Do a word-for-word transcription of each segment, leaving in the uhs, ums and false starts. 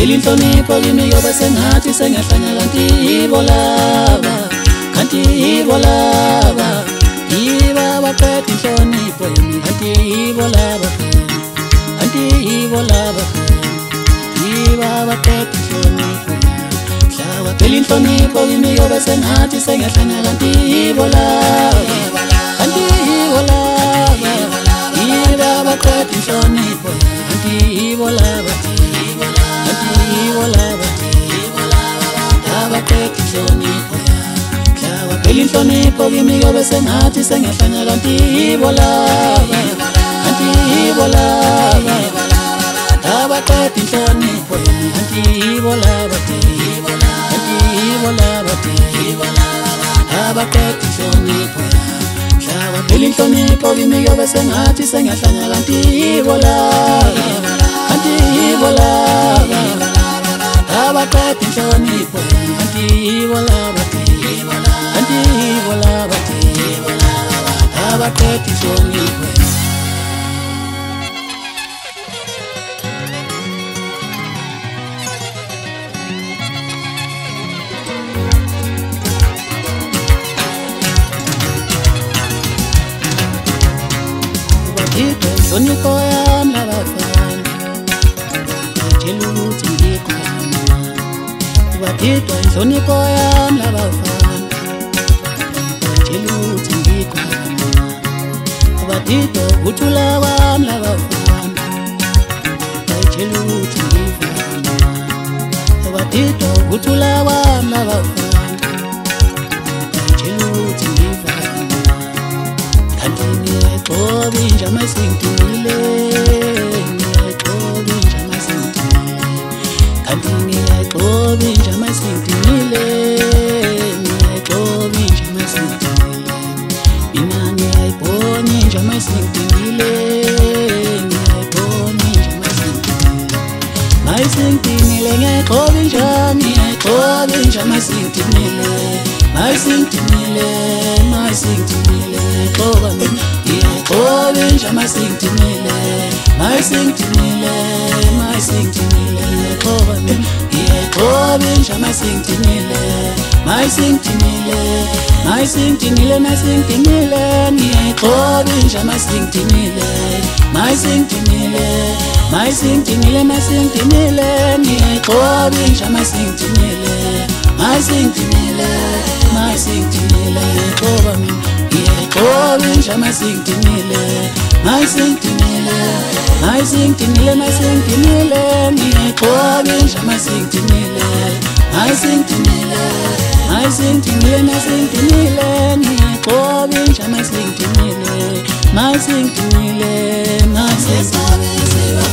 phela inhlonipho kimi yobe sengathi sengahlanya kanti yibo laba kanti yibo laba yibo abaqeda inhlonipho yami kanti yibo laba kanti yibo laba yibo abaqeda inhlonipho hlaba phela inhlonipho kimi yobe sengathi sengahlanya kanti yibo laba kanti yibo laba yibo abaqeda inhlonipho kanti yibo laba phela inhlonipho kimi yobe sengathi sengahlanya kanti yibo laba kanti yibo laba abaqeda inhlonipho kanti yibo laba kanti yibo laba abaqeda inhlonipho hlaba phela inhlonipho kimi yobe sengathi sengahlanya kanti yibo laba kanti yibo laba abaqeda inhlonipho kanti yibo laba kanti yibo laba abaqeda inhlonipho inhlonipho yami labafana ngitshela ukuthi ngikhona ubadidwa inhlonipho yami labafana ngitshela ukuthi ngikhona ubadidwa ukuthula kwami labafana ngitshela ukuthi ngikhona ubadidwa ukuthula kwami labafana ngitshela ukuthi ngikhona kanti ngiyaqoba inja masingidile ngiyaqoba inja masingidile kanti ngiyaqoba inja masingidile ngiyaqoba inja masingidile mina ngiyayibona inja masingidile ngiyayibona inja masingidile masingidile ngiyaqoba inja ngiyaqoba inja masingidile masingidile masingidile qoba mina ngiyaqoba inja masingidile masingidile masingidile qoba mina ngiyaqoba inja masingidile masingidile masingidile masingidile ngiyaqoba inja masingidile masingidile masingidile masingidile ngiyaqoba inja masingidile masingidile masingidile qoba mina ngiyaqoba inja masingidile masingidile masingidile masingidile ngiyaqoba inja masingidile masingidile masingidile masingidile ngiyaqoba inja masingidile masingidile masingidile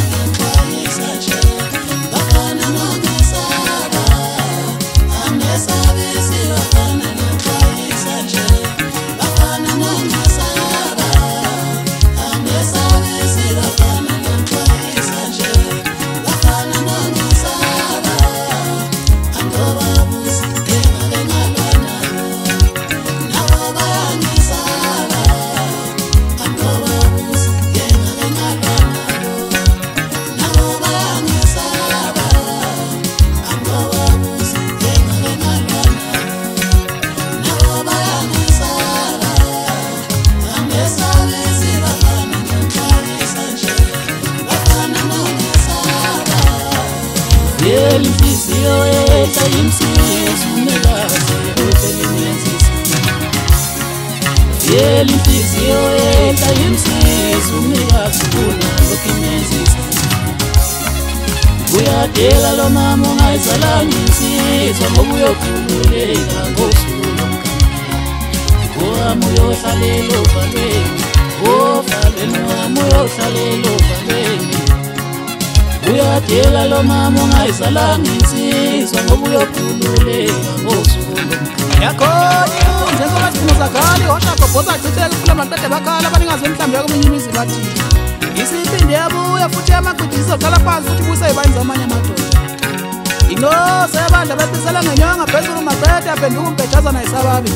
inhliziyo yetha imsiza umnikazi oselimenzisa yeli inhliziyo yetha imsiza umnikazi kunalokho imenzisa uyadela lo mama ungayizalanga insizwa ngoba uyokhululeka ngosuku lomkhandela wami uyohlalela ovalweni ovalweni wami uyohlalela ovalweni uyadela lo mama ungayizalanga insizwa ngoba uyokhululeka ngosuku lomkhandela yakhona njengoba sifuna zakali hoshapho bhoza achitheke kula maqede bakhala abaningazi mhlawumbe yakuminye imizi bathi isiphinde yabuya futhi amaqidi izoqala phansi futhi buyise ibanza amanye amadoda inose yabandla bethisela ngenyonga phezulu maqede aphenduka umbhejazana isababi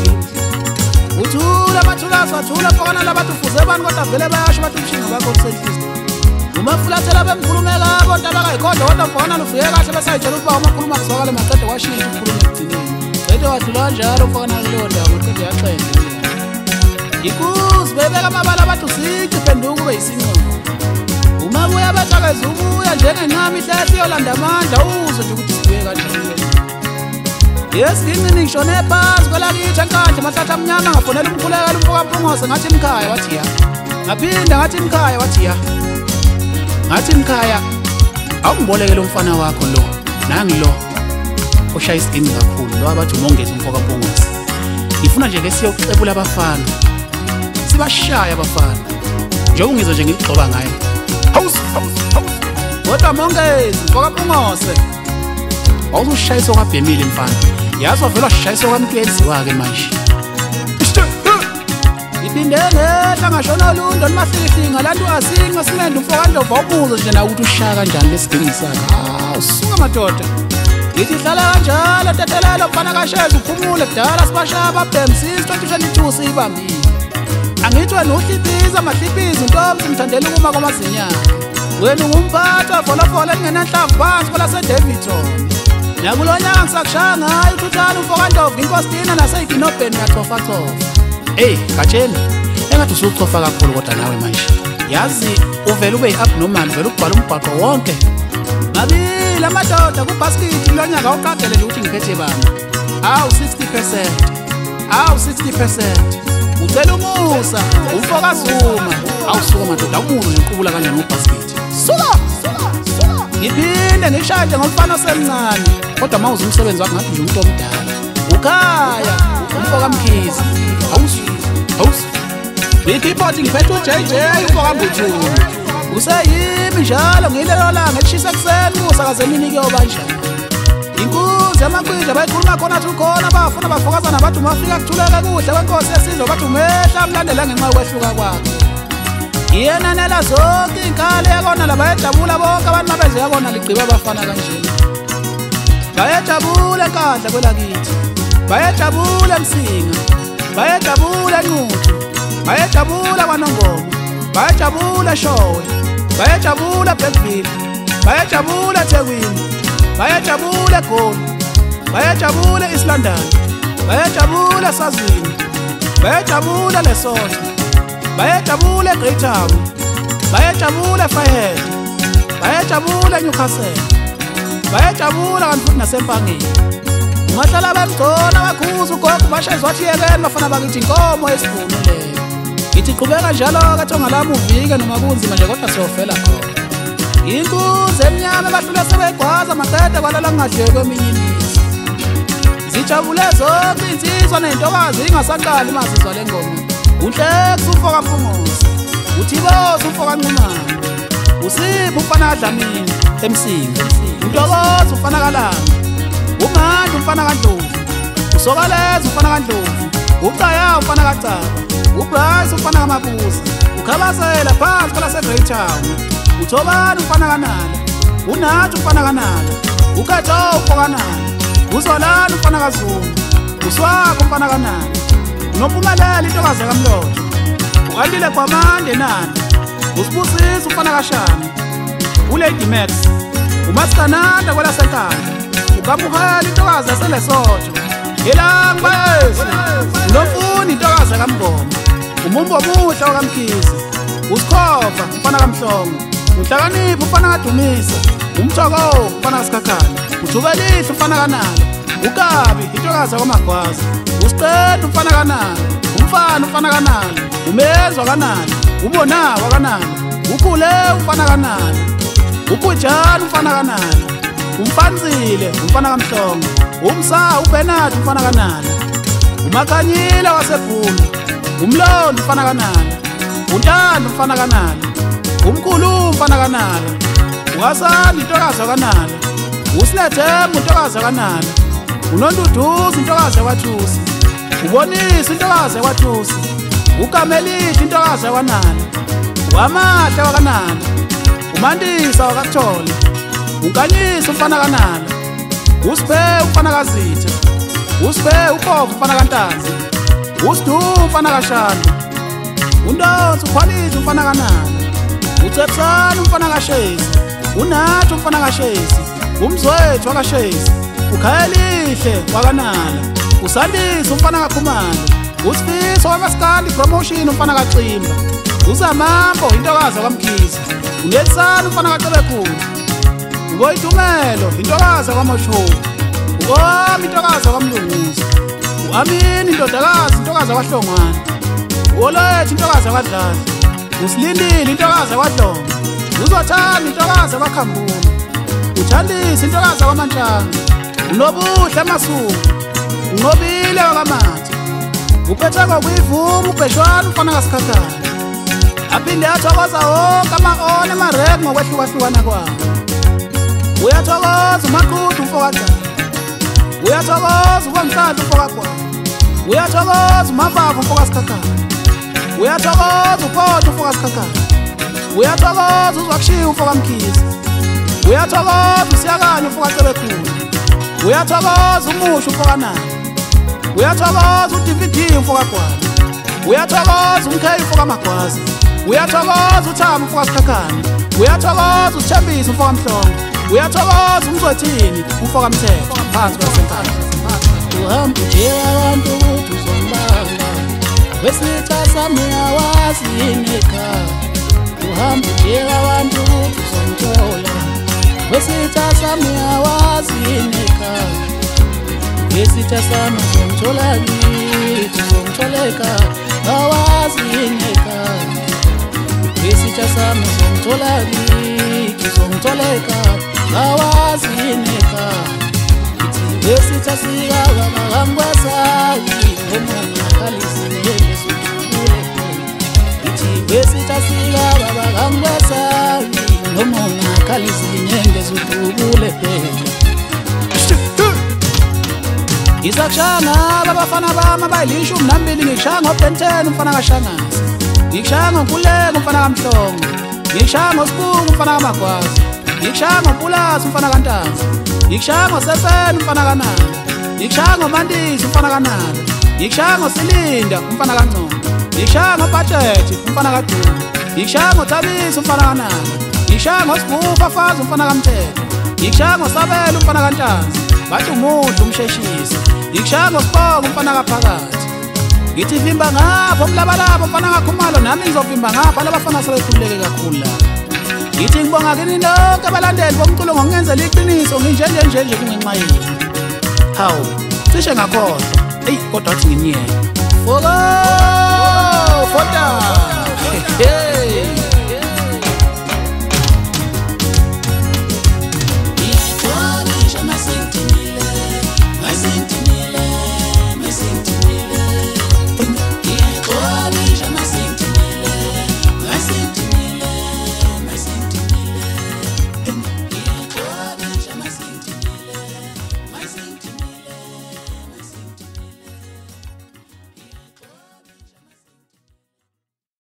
uthula amathulazi wathula phokana labathi ufuze abantu kodwa vele bayasho bathi umshinga bakho kusenhliziyo umafulathela bemkhulume kabo ntaba kayikhonda kodwa mfana lufike kahle besayitshela ukuba umakhuluma kuzwakale maqede washintsha ukukhuluma ekugcineni cede wadlula kanjalo mfana kuleyo ndawo maqede yaxende ikuzi bebeka amabala abantu sici phenduka ube yisinqomo uma kuya bathakeza ubuya njengencama ihlehla iyolanda amandla uzwe nje ukuthi sibuye kanjani yesigingqini ngishone phansi kwelakithi enkandla mahlahla amnyama ngafonela umkhulekela umfokampungose ngathi imkhaya wathi ya ngaphinda ngathi imkhaya wathi ya ngathi imkhaya awungibolekele umfana wakho lo nangilo oshaya isigingqi kakhulu lo abathi umongezi umfokampungose ngifuna nje ke siyokucebula abafana sibashaya abafana njengoba ngizwe nje ngigxoba ngaye house house kodwa mongezi umfokampungose awuzushayisa kwabhemile mfana yazi wavela washayisa kwamtwenzi wake manje iphinde ngehla ngashona lundo nimahlikihlinga lantu asinga simende umfokandlovu awubuzo nje nawe ukuthi ushaya kanjani lesigingqi sakhe hawu suka madoda ngithi hlala kanjalo tetelelo mfana kasheza uphumule kudala sibashaya ababhemsisi twenty twenty-two siyibambile angithi wena uhliphiza mahliphizi ntombi ngithandela ukuma kwamazinyana wena ungumphathi wavolafola elingenanhlamvu phansi kwelasedavidson nakulo nyaka ngisakushaya ngayo uthuthana umfokandlovu inkostina naseyidinobheni yachofachofa eyi katsheni engathi usuchofa kakhulu kodwa nawe manje yazi uvele ube yi-abnormal vele ukubhala umbhaqo wonke mabili amadoda kubhaskithi lo nyaka awuqagele nje ukuthi ngiphethe bani awu sixty percent awu sixty percent ucela umusa umfokazuma awusuka madoda awumuno ngenkqubula kanjani ubhaskithi suka ngiphinde ngishade ngomfana osemncane kodwa mawuze umsebenzi wakho ngathi nje umuntu omdala ukhaya umfokamkhizi awusu awusu bikhiphothi ngiphethe uJ J umfokambuthuni useyimi njalo ngilelo langa elishisa ekuseni kusakaze emini kuyobanjani inkunzi yamakwidla bayikhuluma khona athi ukhona bafuna bafokazana bathi umafika kuthuleke kuhle kwenkosi yesizwe bathi umehla mlandela ngenxa yokwehluka kwakhe iyenanela zonke inkale yakona la bayajabula bonke abantu mabeze yakona ligqiba abafana kanjena bayajabula enkandla kwelakithi bayajabula emsinga bayajabula enquthu bayajabula kwanongoma bayajabula eshowe bayajabula eBlackville bayajabula eThekwini bayajabula eGoli bayajabula eEast London bayajabula eSwazini bayajabula eLesotho bayajabula eGreat Town bayajabula eFirehead bayajabula eNewcastle bayajabula kanti futhi nasempangeni umahlala bemgcona bakhuza ugogo bashayizwa wathi yekeni bafana bakithi inkomo esivunule ngithi qhubeka njalo-ke thongalami uvike noma kunzima nje kodwa siyofela khona inkunzi emnyama ebahlula sebeyigwaza maqede kwalala kungadleki kweminye imizi zijabule zonke insizwa nentokazi ingasaqali mazizwa le ngoma uhlekisa umfokampungose uthiboza umfokancumane usipho umfana kaDlamini emsinga uNtokozo umfana kaLanga uMandla umfana kaNdlovu uSokaleza umfana kaNdlovu uCaya umfana kaCaba uBryce umfana kaMabuza uKhabazela phansi kwelaseGreat Town uThobani umfana kaNala uNathi umfana kaNala uKato umfokanala uZolani umfana kaZungu uSwakho umfana kaNala uNompumelelo intokazi kaMlotha uKandile Gwamande Nana uSibusisi umfana kaShani uLady Max uMasikananda kwelasenkandla uKamuhela intokazi yaseLesotho elangibese uNomfuni intokazi kaMngoma umumbo omuhle wakaMkhize uSikhova umfana kaMhlongo uNhlakanipho umfana kaDumisa uMthoko umfana kaSikhakhane uJubelihle umfana kaNala uKabi intokazi yakwamagwaza uSiqeda umfana kaNala umfana umfana kaNala umezwa kaNala uMonawa kaNala uKhule umfana kaNala uBujana umfana kaNala umfanzile umfana kaMhlongo umsa uBernard umfana kaNala uMakhanyile waseBhunu umlondo umfana kaNala uNtando umfana kaNala umkhulu umfana kaNala uHasani intokazi kaNala uSilethembu intokazi kaNala uNonduduzi intokazi yakwaThusi ubonisa intokazi yakwaThusi uKamelithi intokazi kaNala uAmahle wakaNala uMandisa wakaThola uNkanyisa umfana kaNala uSiphe umfana kaZitha uSiphe uKhovu umfana kaNtanzi uSidu umfana kaShanda uNdonsi uPhalithi umfana kaNala uThethani umfana kaShezi, uNathi umfana kaShezi, uMzwethu wakaShezi, uKhayelihle wakanala, uSandisi umfana kaKhumalo, uSifiso wakaSkandi Promotion umfana kaCimba, uZamambo intokazi kaMkhize, uNelisani umfana kaCebekhulu, uBoyitumelo intokazi kaMoshovu, uOmi intokazi kaMlunguza, uAmini indodakazi intokazi kaHlongwane, uOlethi intokazi kaDladla, uSilindile intokazi kaDlonga, uZothanda intokazi kaKhambule, uThandisi intokazi kaMantshanga, uNobuhle Masuku, uNqobile wakaMatha, uphethe ngokuyivuma uBheshwana umfana kaSikhakhane, aphinde athokoza wonke ama-ona emarek ngokwehlukahlukana kwawo. Uyathokoza uMaquthu umfowakaDada, uyathokoza uBamhlophe umfowakaGwala, uyathokoza uMafavu umfokaSikhakhane, uyathokoza uPhotho umfokaSikhakhane, uyathokoza uZwakushiya umfokaMkhize, uyathokoza uSiyakanye umfokaCebekhulu, uyathokoza uMusha umfokaNala, uyathokoza uD V D umfokaGwala, uyathokoza uMkheyi umfokaMagwaza, uyathokoza uThami umfokaSikhakhane, uyathokoza uSithembisa umfokaMhlongo, uyathokoza uMzwethini umfokaMthetho phansi kwasenkandla. Uhamba nje abantu ukuthi uzombanga, wesitha sami awazi yini ekhaya. Uhamba nje abantu ukuthi uzomthola, wesitha sami awazi yini ekhaya. Wesitha sami uzomthola kithi, uzomtholeka awazi yini ekhaya. Wesitha sami uzomthola kithi, uzomtholeka awazi yini ekhaya. Wesitha sika bangangwasayi noma khalisile sukule. Ithi wesitha sika bangangwasayi noma khalisile sukule. Ngisakushanga abafana bami abayilishumi nambili, ngikushaya ngoBenten umfana kaShangazi, ngikushaya ngoNkululeko umfana kaMhlongo, ngikushaya ngoSibungu umfana kaMagwaza, ngikushaya ngoMpulasi umfana kaNtanzi, ngikushaya ngoSeseni umfana kaNala, ngikushaya ngoMandisi umfana kaNala, ngikushaya ngoSilinda umfana kaNgcobo, ngikushaya ngoBudget umfana kaDuma, ngikushaya ngoThabisi umfana kaNala, ngikushaya ngoSibupha Fazi umfana kaMthetho, ngikushaya ngoSabela umfana kaNtanzi, bathi umuntu umsheshisi, ngikushaya ngoSibongo umfana kaPhakathi. Ngithi vimba ngapha umlabalaba umfana kaKhumalo, nami ngizovimba ngapha labafana sebekhululeke kakhulu la. Ngithi ngibonga kini lonke abalandeli bomculo ngokungenzela iqiniso, nginjenje nje nje kungenxa yenu. Hawu cishe ngakhohlwa, eyi kodwa athi nginyeke. Foko